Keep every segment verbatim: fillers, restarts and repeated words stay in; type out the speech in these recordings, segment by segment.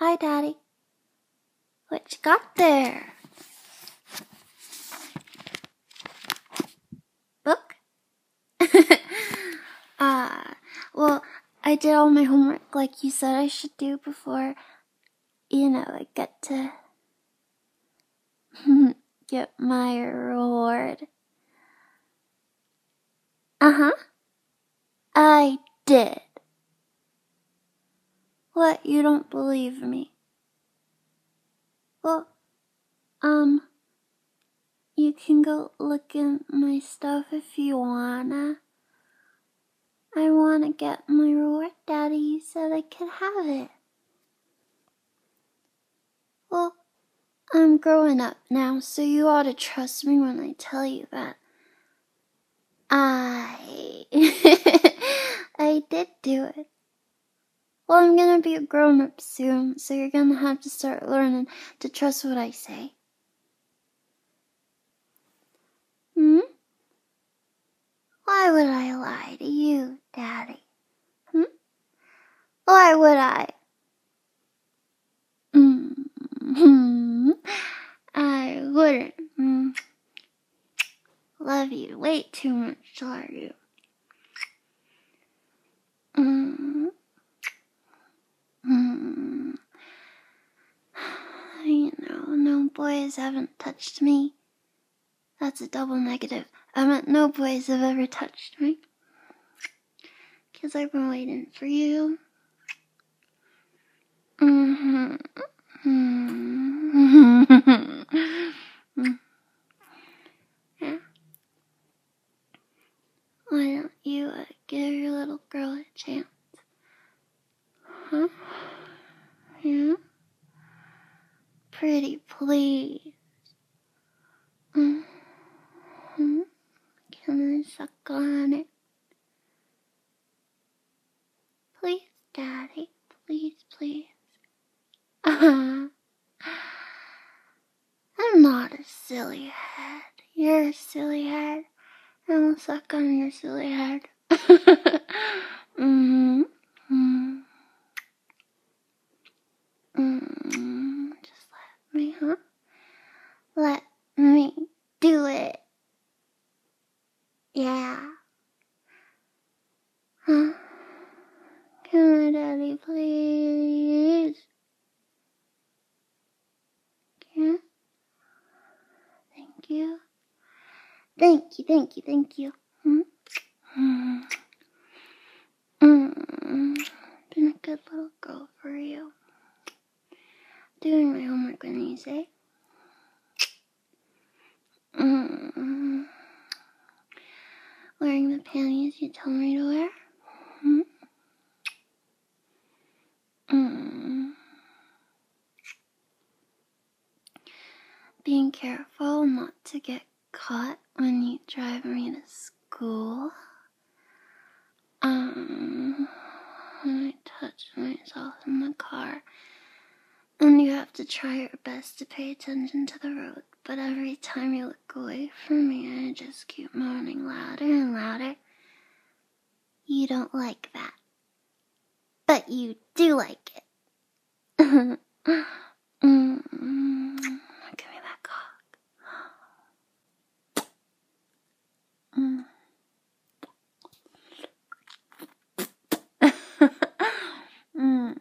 Hi, Daddy. What you got there? Book? uh, well, I did all my homework like you said I should do before, you know, I get to get my reward. Uh-huh. I did. What, you don't believe me? Well, um, you can go look in my stuff if you wanna. I wanna get my reward, Daddy. You said I could have it. Well, I'm growing up now, so you ought to trust me when I tell you that I... I did do it. Well, I'm gonna be a grown-up soon, so you're gonna have to start learning to trust what I say. Hmm? Why would I lie to you, Daddy? Hmm? Why would I? Hmm. I wouldn't. Hmm. Love you way too much, are you? Hmm. Hmm. You know, no boys haven't touched me. That's a double negative. I meant no boys have ever touched me. Because I've been waiting for you. Mm-hmm. Mm-hmm. Yeah. Why don't you uh, give your little girl a chance? Huh? Yeah? Pretty please. Mm-hmm. Can I suck on it? Please, Daddy. Please, please. Uh-huh. I'm not a silly head. You're a silly head. And I'll suck on your silly head. Mm-hmm. Mm-hmm. Mm-hmm. Just let me, huh? Let me do it. Yeah. Huh? Can I, Daddy, please? Yeah? Thank you. Thank you, thank you, thank you. Hmm? Mm. Mm. Been a good little girl for you. Doing my homework when you say. Mm. Wearing the panties you told me to wear. Hmm? Mm. Being careful not to get caught when you drive me to school. Um, when I touch myself in the car. And you have to try your best to pay attention to the road. But every time you look away from me, I just keep moaning louder and louder. You don't like that. But you do like it. mm, give me that cock. Mm. mm.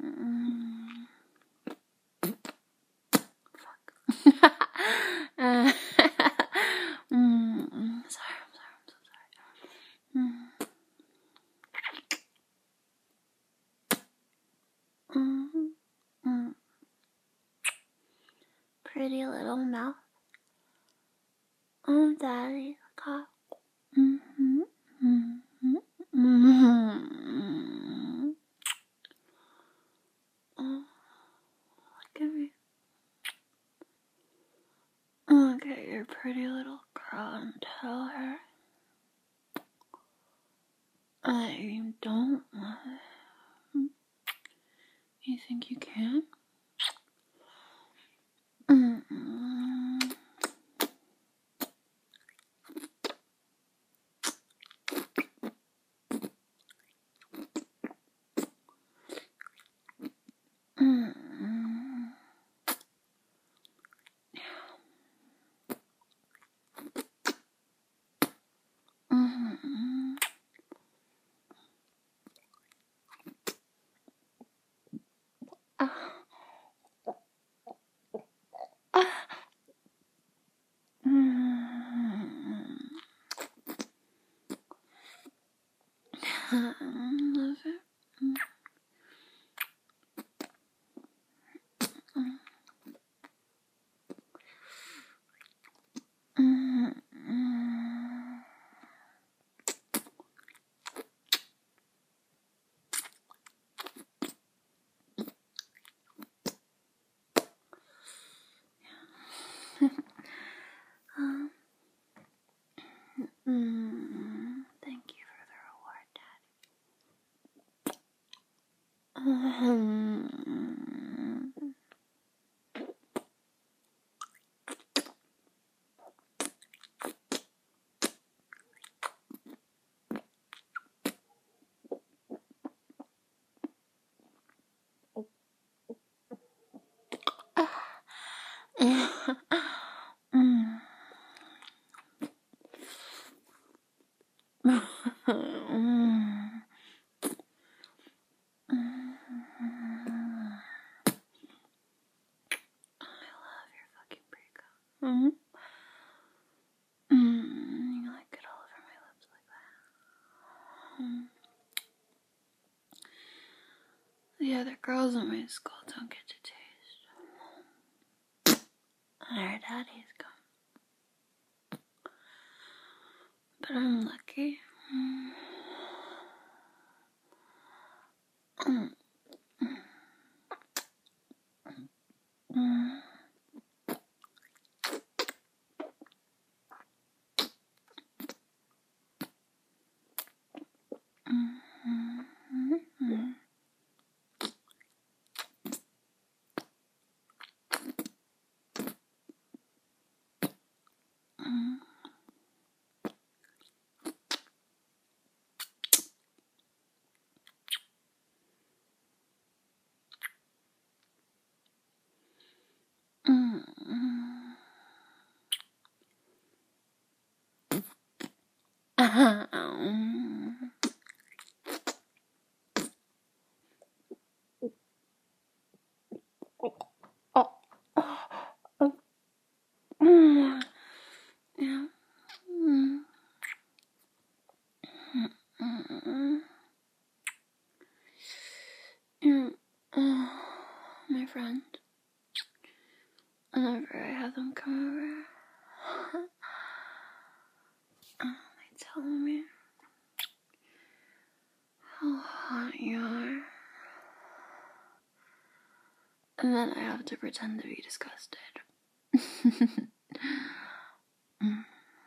Fuck. uh, mm, I'm sorry, I'm sorry, I'm so sorry. Mm. Mm. Mm. Pretty little mouth. Oh, Daddy, cock. Mm-hmm. Mm-hmm. Mm-hmm. Oh, look at me. Look at your pretty little girl and tell her that you don't want it. You think you can? Mm-hmm. Mm-hmm. um, mm, thank you for the reward, Daddy. Um, Mm-hmm. Mm, you like it all over my lips like that. Mm. The other girls in my school don't get to taste. Our daddy's gone. But I'm lucky. Mm. Mm. Mm. Mm-hmm. Mm-hmm. Oh. Oh. Mm. Yeah. Mm. Mm. Yeah. Oh, my friend. Whenever I have them come over, they tell me how hot you are. And then I have to pretend to be disgusted. mm.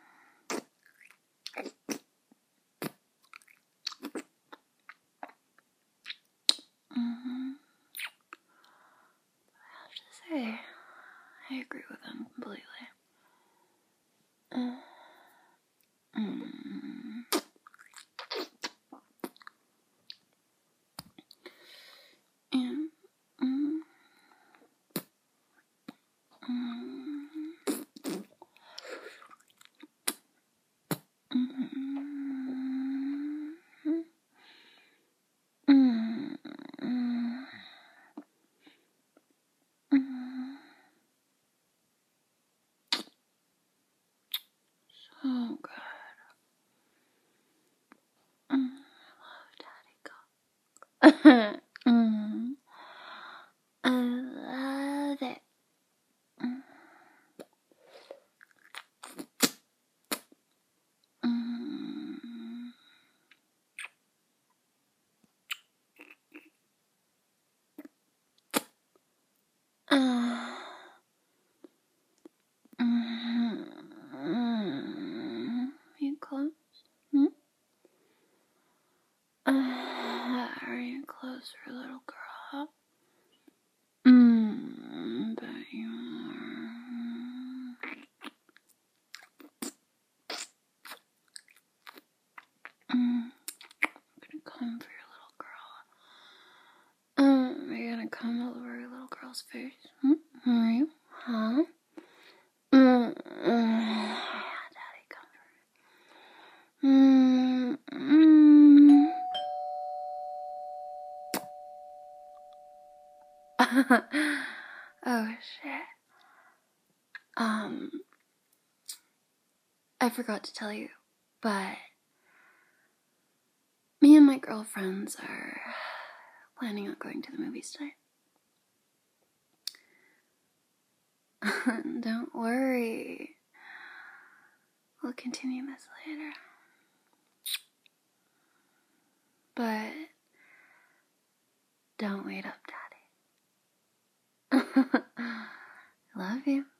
Mm-hmm. I have to say, I agree with them completely. Mm. Mm. And, mm. So good. Mm, I love Daddy Cock. mm, I love it. Mm. Mm. Uh, mm, you close? Hmm? Uh, are you close for a little girl? Mmm, bet you are. Mm, I'm gonna come for your little girl. Um, are you gonna come over your little girl's face? Hmm? Are you? Huh? Mm, mm, Daddy, come for her. Mm, mm. Oh shit. Um, I forgot to tell you, but me and my girlfriends are planning on going to the movies tonight. Don't worry. We'll continue this later. But don't wait up, Daddy. Love you.